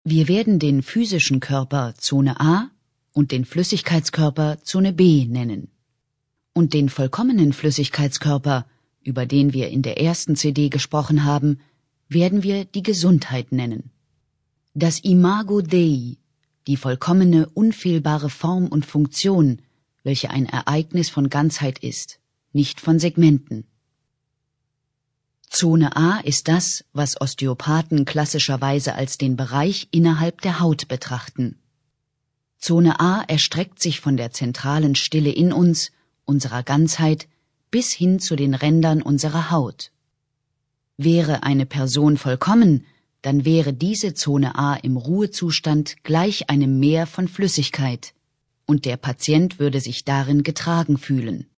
Wir werden den physischen Körper Zone A und den Flüssigkeitskörper Zone B nennen. Und den vollkommenen Flüssigkeitskörper, über den wir in der ersten CD gesprochen haben, werden wir die Gesundheit nennen. Das Imago Dei, die vollkommene, unfehlbare Form und Funktion, welche ein Ereignis von Ganzheit ist, nicht von Segmenten. Zone A ist das, was Osteopathen klassischerweise als den Bereich innerhalb der Haut betrachten. Zone A erstreckt sich von der zentralen Stille in uns, unserer Ganzheit, bis hin zu den Rändern unserer Haut. Wäre eine Person vollkommen, dann wäre diese Zone A im Ruhezustand gleich einem Meer von Flüssigkeit, und der Patient würde sich darin getragen fühlen.